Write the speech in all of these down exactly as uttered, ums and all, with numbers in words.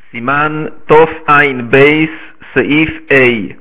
סימן תוף עין בייס סעיף A.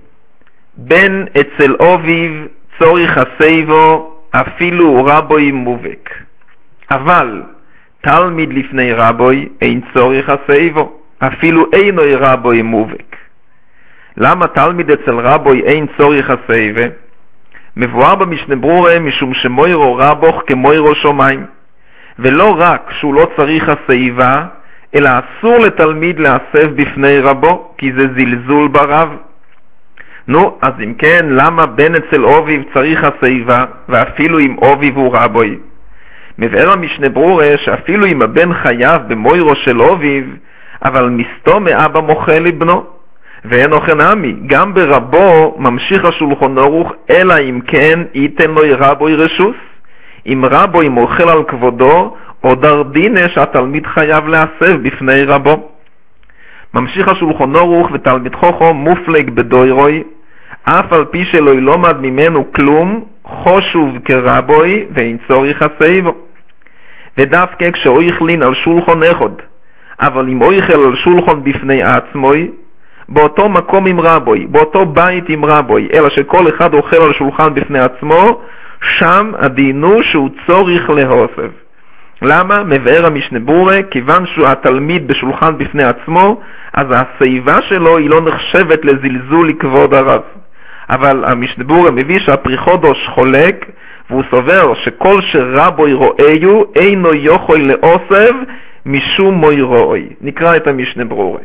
בן אצל אוביב צוריך הסייבו אפילו רבוי מובק. אבל תלמיד לפני רבוי אין צוריך הסייבו אפילו אינו רבוי מובק. למה תלמיד אצל רבוי אין צוריך הסייבו? מבואר במשנה ברורה משום שמוירו רבוך כמוירו שומיים, ולא רק שהוא לא צריך הסייבה, אלא אסור לתלמיד להסב בפני רבו, כי זה זלזול ברב. נו, אז אם כן, למה בן אצל אוביב צריך הסייבה, ואפילו אם אוביב הוא רבוי? מבאר המשנה ברורה שאפילו אם הבן חייב במוירו של אוביב, אבל מסתום מאבא מוכל לבנו. ואין אוכן עמי, גם ברבו ממשיך השולחן ערוך, אלא אם כן ייתן לו רבוי רשוס. אם רבוי מוכל על כבודו, או דרדינה שהתלמיד חייב להסב בפני רבו. ממשיך השולחן ערוך, ותלמיד חוכם מופלג בדוירוי, אף על פי שלא ילומד ממנו כלום, חושוב כרבוי ואין צוריך הסייבו. ודווקא כשהוא יכלין על שולחן אחד, אבל אם הוא יכל על שולחן בפני עצמוי, באותו מקום עם רבוי, באותו בית עם רבוי, אלא שכל אחד אוכל על שולחן בפני עצמו, שם הדינו שהוא צוריך להוסף. למה? מבאר המשנה ברורה, כיוון שהוא התלמיד בשולחן בפני עצמו, אז הסייבה שלו היא לא נחשבת לזלזול לכבוד הרב. אבל המשנה ברורה מביא שהפריחודוש חולק, והוא סובר שכל שרבוי רואיו אינו יוכל לאוסף משום מוי רואי. נקרא את המשנה ברורה.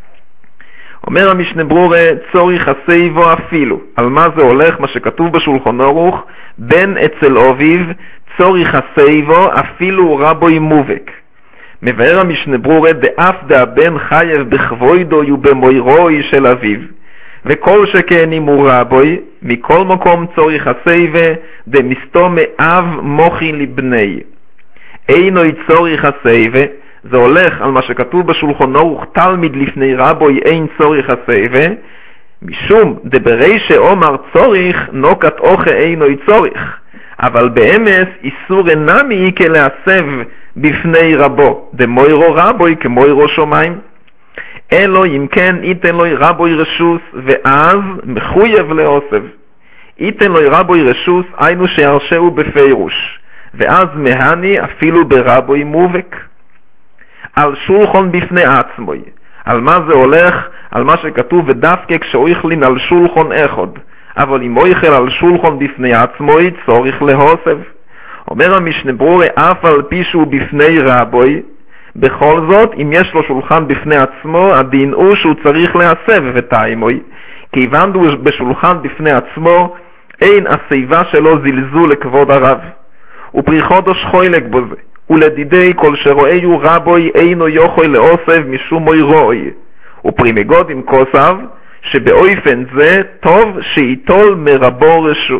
אומר המשנה ברורה, צוריך הסייבו אפילו. על מה זה הולך? מה שכתוב בשולחן ערוך, בן אצל אוביב צוריך הסייבו אפילו רבוי מובק. מבאר המשנה ברורה, דאף דהבן חייב בכבודו ובמוירוי של אביו, וכל שכן אם הוא רבוי, מכל מקום צוריך הסייבה, דמסתום מאב מוכי לבני. אינו צוריך הסייבה, זה הולך על מה שכתוב בשולחן ערוך, תלמיד לפני רבוי אין צוריך הסייבה, משום דברי שאומר צוריך נוקת אוכה אינו צוריך, אבל באמס איסור אינמי כלהסב בפני רבו, דמוירו רבוי כמוירו שומיים. אלו אם כן ייתן לו רבוי רשוס, ואז מחויב להוסף. ייתן לו רבוי רשוס, היינו שירשהו בפירוש, ואז מהני אפילו ברבוי מובק. על שולחן בפני עצמוי. על מה זה הולך? על מה שכתוב, ודווקא כשהוא יכלין על שולחן אחד, אבל אם הוא יכל על שולחן בפני עצמוי, צורך להוסף. אומר המשנה ברורה, אף על פי שהוא בפני רבוי, בכל זאת, אם יש לו שולחן בפני עצמו, הדין הוא שהוא צריך להסב ותאימוי. כיוון הוא בשולחן בפני עצמו, אין הסייבה שלו זלזול לכבוד הרב. ופריחודוש חוילק בו זה. ולדידי כל שרואיו רבוי אינו יוכל לאוסף משום מוי רואי. ופרימגוד עם כוסף, שבאופן זה טוב שיטול מרבו רשוס.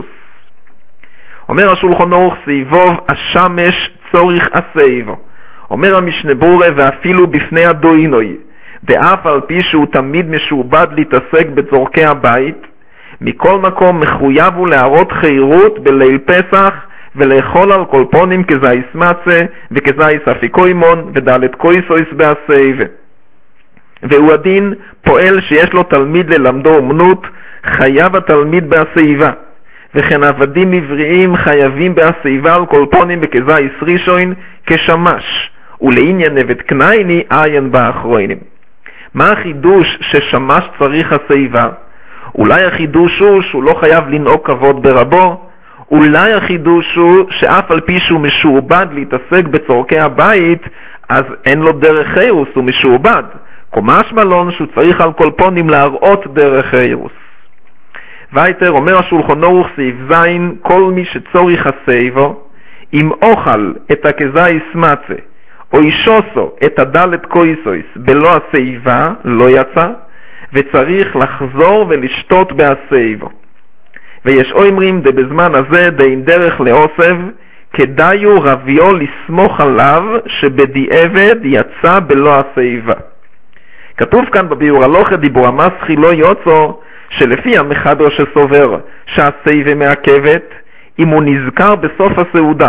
אומר השולחן ערוך סייבוב השמש צוריך הסייבו. אומר המשנה ברורה, ואפילו בפני הדוינוי, דאף על פי שהוא תמיד משועבד להתעסק בצורכי הבית, מכל מקום מחויב הוא להראות חירות בליל פסח, ולאכול על קולפונים כזייס מצה, וכזייס אפיקוימון, ודלת קויסויס בהסייבה. והוא הדין פועל שיש לו תלמיד ללמדו אומנות, חייב התלמיד בהסייבה. וכן עבדים עבריים חייבים בהסייבה על קולפונים וכזייס רישוין כשמש. ולעניין נבט קנייני עיין באחרונים. מה החידוש ששמש צריך הסייבה? אולי החידוש הוא שהוא לא חייב לנהוג כבוד ברבו, אולי החידוש הוא שאף על פי שהוא משועבד להתעסק בצורכי הבית, אז אין לו דרך חירוס, הוא משועבד. קומש מלון שהוא צריך על קולפונים להראות דרך חירוס. וייטר אומר השולחן ערוך סעיף זין, כל מי שצוריך הסייבו, אם אוכל את הכזייס מצה, או אישוסו את הדלת קויסויס בלא הסייבה, לא יצא, וצריך לחזור ולשתות בהסייבו. ויש אומרים דה בזמן הזה דה עם דרך לאוסף, כדאיו רביו לסמוך עליו שבדיעבד יצא בלא הסייבה. כתוב כאן בביאור הלוכה דיבור המסחי לא יוצא, שלפי המחבר שסובר שהסייבה מעכבת, אם הוא נזכר בסוף הסעודה,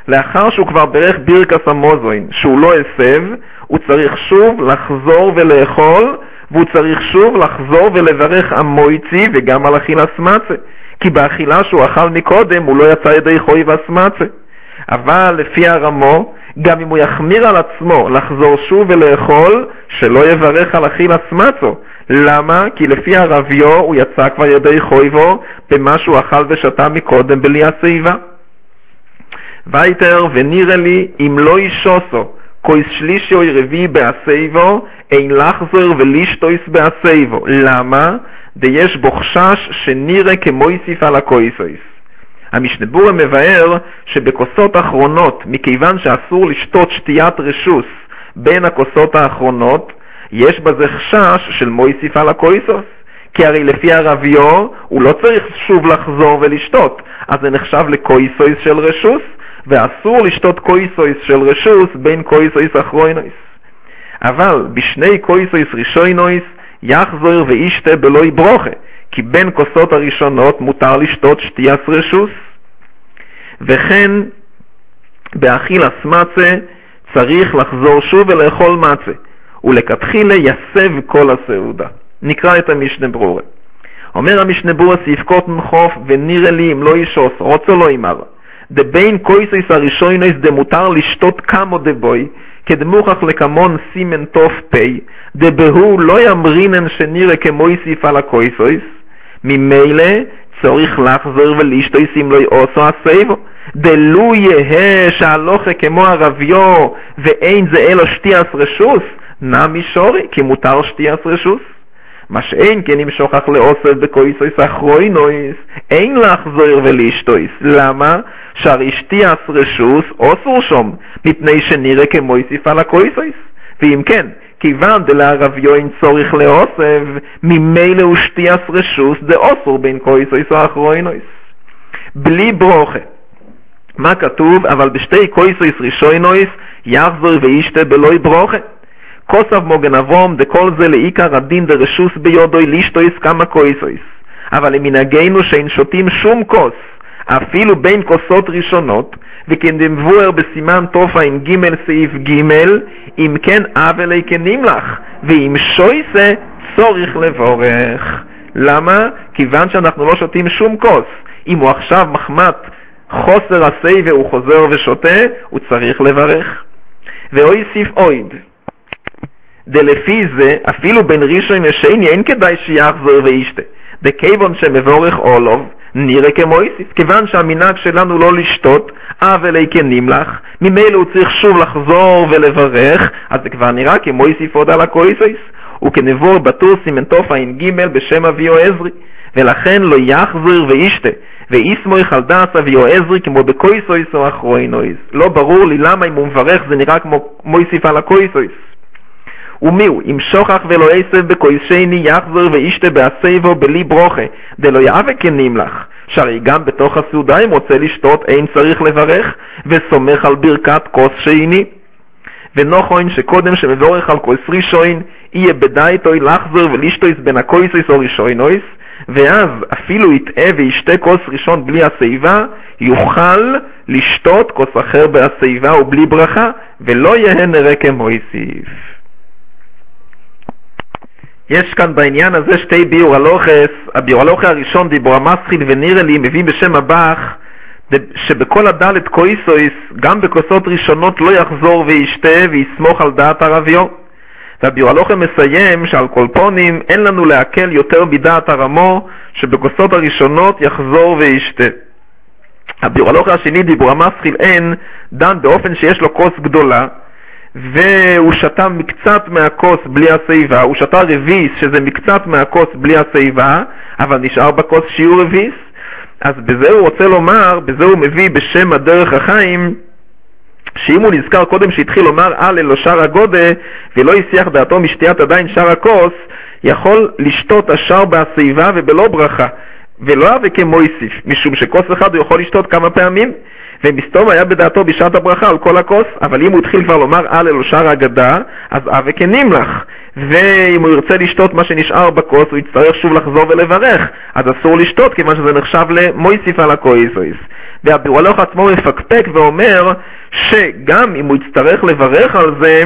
לאחר שהוא כבר ברך בירכס המוזוין, שהוא לא הסב, הוא צריך שוב לחזור ולאכול, והוא צריך שוב לחזור ולברך המויצי וגם על אכילת מצה, כי באכילה שהוא אכל מקודם הוא לא יצא ידי חוי והסמצה. אבל לפי הרמו, גם אם הוא יחמיר על עצמו לחזור שוב ולאכול, שלא יברך על אכילת מצו. למה? כי לפי הרביו הוא יצא כבר ידי חויבו במה שהוא אכל ושתה מקודם בלי הסעיבה. וייטר, ונראה לי אם לא ישוסו כויס שלישי או רביעי בהסעיבו, אין לחזור ולשתויס בהסעיבו. למה? דיש בו חשש שנראה כמו יסיף על הכויסויס. המשנה ברורה מבאר שבכוסות האחרונות, מכיוון שאסור לשתות שתיית רשוס בין הכוסות האחרונות, יש בזה חשש של מויסיף על הכויסוס, כי הרי לפי הרביו הוא לא צריך שוב לחזור ולשתות, אז זה נחשב לקויסויס של רשוס, ואסור לשתות קויסויס של רשוס בין קויסויס אחרוינויס. אבל בשני קויסויס ראשוינויס יחזור וישתה בלוי ברוכה, כי בין כוסות הראשונות מותר לשתות שתיית רשוס, וכן באכילת מצה צריך לחזור שוב ולאכול מצה, ולכתחילה יסב כל הסעודה. נקרא את המשנה ברורה. אומר המשנה ברורה סעיף קוטן חוף, ונראה לי אם לא ישוס, רוצה לא אמר, דבין קויסויס הראשוינויס דמותר לשתות כמו דבוי, כדמוכח לקמון סימן תוף פי, דבהו לא ימרינן שנראה כמו יסיף על הקויסויס, ממילא צריך לחזור ולשתויס אם לא יעשו הסייבו. דלו יהה שהלוכה כמו הרביו ואין זה אלו שתיאס רשוס, נמי שורי, כי מותר שתיאס רשוס. מה שאין כן אם שוכח לאוסף בקויסויס אחרוינויס, אין לחזור ולשתויס. למה? שהרי שתיאס רשוס אוסור שום, מפני שנראה כמו יסיף על הקויסויס. ואם כן, כיוון דלערביו אין צורך לאוסף, ממילא הוא שתיאס רשוס דאוסור בין קויסויס או אחרוינויס. בלי ברוכה. מה כתוב? אבל בשתי קויסויס ראשוינויס יחזור וישתה בלוי ברוכה. כוסף מוגן אברום דכל זה לעיקר הדין דרשוס ביודוי לישתויס כמה קויסויס. אבל למנהגנו שאין שותים שום כוס, אפילו בין כוסות ראשונות, וכנדמבואר בסימן תוף אין ג' סעיף ג', אם כן אבלי כנמלח, ואם שויסה צורך לבורך. למה? כיוון שאנחנו לא שותים שום כוס. אם הוא עכשיו מחמת חוסר הסי והוא חוזר ושותה, הוא צריך לברך. ואוי סיף אויד, דלפי זה אפילו בין ראשון לשני אין כדאי שיחזור וישתה, דכיוון שמבורך אולוב נראה כמו יסיף, כיוון שהמנהג שלנו לא לשתות אבלי כנמלח, ממילא הוא צריך שוב לחזור ולברך, אז זה כבר נראה כמו יסיף עוד על הקויסויס, וכנבור בטור סימן תוף אין ג' בשם אביו עזרי, ולכן לא יחזור וישתה, ואיסמוי חלדס אביו עזרי כמו בקויסויס או אחרוינויס. לא ברור לי למה אם הוא מברך זה נראה כמו מויסיף על הקויסויס. ומיהו, אם שוכח ולא יסב בקויס שני יחזור וישתה בעשבו בלי ברוכה, דלא יאווה כנמלח, שהרי גם בתוך הסעודה אם רוצה לשתות אין צריך לברך, וסומך על ברכת כוס שני. ונוכוין שקודם שמבורך על כוס ראשון, יהיה בדייתוי לחזור ולשתויס בין הקויסויס או ראשוינויס, ואז אפילו יטעה וישתה כוס ראשון בלי הסעיבה, יוכל לשתות כוס אחר בהסעיבה ובלי ברכה, ולא יהיה נראה כמו יסיף. יש כאן בעניין הזה שתי ביור הלוחס. הביור הלוחס הראשון דיבור המסחיל ונראה לי מביא בשם הבח שבכל הדלת קויסויס גם בכוסות ראשונות לא יחזור וישתה ויסמוך על דעת הרביו. והביור הלוחס מסיים שעל כל פונים אין לנו להקל יותר בדעת הרמו שבכוסות הראשונות יחזור וישתה. הביור הלוחס השני דיבור המסחיל אין דן באופן שיש לו כוס גדולה והוא שתה מקצת מהכוס בלי הסעיבה, הוא שתה רביס שזה מקצת מהכוס בלי הסעיבה, אבל נשאר בכוס שיעור רביס. אז בזה הוא רוצה לומר, בזה הוא מביא בשם הדרך החיים, שאם הוא נזכר קודם שהתחיל לומר על אלו שר הגודה, ולא יסיח דעתו משתיית עדיין שר הכוס, יכול לשתות השאר בהסעיבה ובלא ברכה, ולא אהבה כמו יסיף, משום שכוס אחד הוא יכול לשתות כמה פעמים, ומסתום היה בדעתו בשעת הברכה על כל הכוס, אבל אם הוא התחיל כבר לומר על אלו שר הגדה, אז אהבה כנמלח, ואם הוא ירצה לשתות מה שנשאר בכוס, הוא יצטרך שוב לחזור ולברך, אז אסור לשתות, כיוון שזה נחשב למויסיף על הקויסויס. והביאור הלוך עצמו מפקפק ואומר שגם אם הוא יצטרך לברך על זה,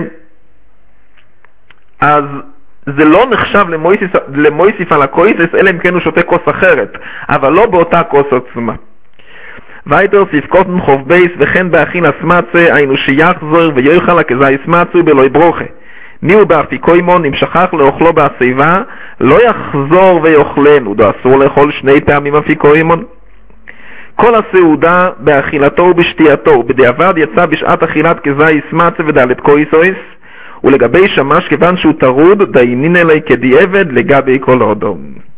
אז זה לא נחשב למויסיף, למויסיף על הקויסויס, אלא אם כן הוא שותה כוס אחרת, אבל לא באותה כוס עצמה. וייטר סיפקוטן חוב בייס וכן באכין הסמצה, היינו שיחזור ויוכל הכזי סמצו בלוי ברוכה. ניהו באפיקוימון, אם שכח לאוכלו בהסיבה, לא יחזור ויאכלנו, דו אסור לאכול שני פעמים אפיקוימון. כל הסעודה באכילתו ובשתייתו, בדיעבד יצא בשעת אכילת כזי סמצה ודלת קויסויס, ולגבי שמש כיוון שהוא טרוד, דיינין אלי כדיעבד לגבי כל אודום.